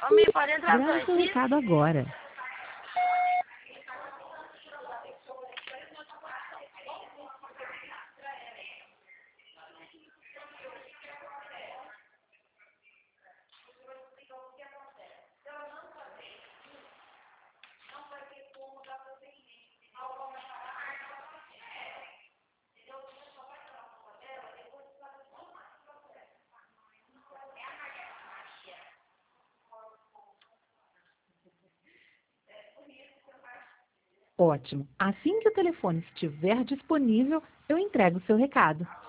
Homem, pode entrar Grave seu dois. recado agora. Ótimo. Assim que o telefone estiver disponível, eu entrego o seu recado.